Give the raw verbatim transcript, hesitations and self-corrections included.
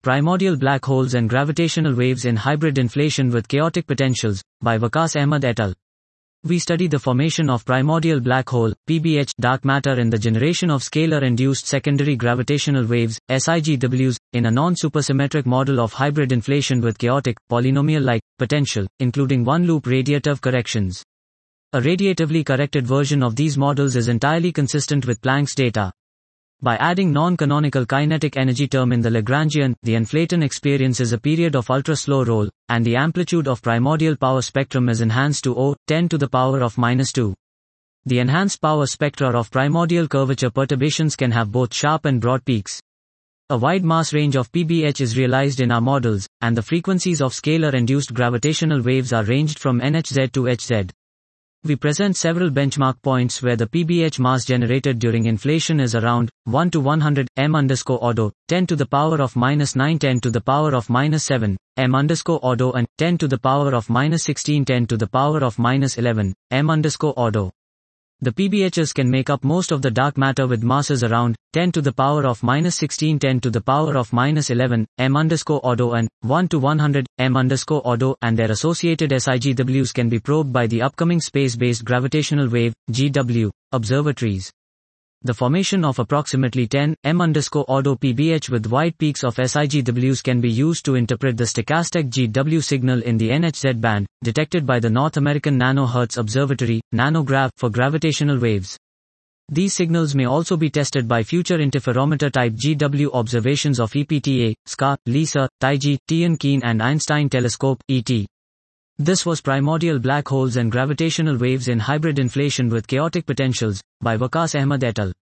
Primordial Black Holes and Gravitational Waves in Hybrid Inflation with Chaotic Potentials, by Waqas Ahmad et al. We study the formation of primordial black hole, P B H, dark matter in the generation of scalar-induced secondary gravitational waves, S I G Ws, in a non-supersymmetric model of hybrid inflation with chaotic, polynomial-like, potential, including one-loop radiative corrections. A radiatively corrected version of these models is entirely consistent with Planck's data. By adding non-canonical kinetic energy term in the Lagrangian, the inflaton experiences a period of ultra-slow roll, and the amplitude of primordial power spectrum is enhanced to O, ten to the power of minus two. The enhanced power spectra of primordial curvature perturbations can have both sharp and broad peaks. A wide mass range of P B H is realized in our models, and the frequencies of scalar-induced gravitational waves are ranged from N H Z to H Z. We present several benchmark points where the P B H mass generated during inflation is around one to one hundred, m underscore ordo, ten to the power of minus nine, ten to the power of minus seven, m underscore ordo, and ten to the power of minus sixteen, ten to the power of minus eleven, m underscore ordo. The P B Hs can make up most of the dark matter with masses around ten to the power of minus sixteen, ten to the power of minus eleven, m underscore ordo, and one to one hundred, m underscore ordo, and their associated S I G Ws can be probed by the upcoming space-based gravitational wave, G W, observatories. The formation of approximately ten, m underscore ordo P B H with wide peaks of S I G Ws can be used to interpret the stochastic G W signal in the N H Z band, detected by the North American Nanohertz Observatory, NanoGrav, for gravitational waves. These signals may also be tested by future interferometer-type G W observations of E P T A, S C A, LISA, Taiji, Tian-Keen and Einstein Telescope, E T. This was Primordial Black Holes and Gravitational Waves in Hybrid Inflation with Chaotic Potentials, by Waqas Ahmad et al.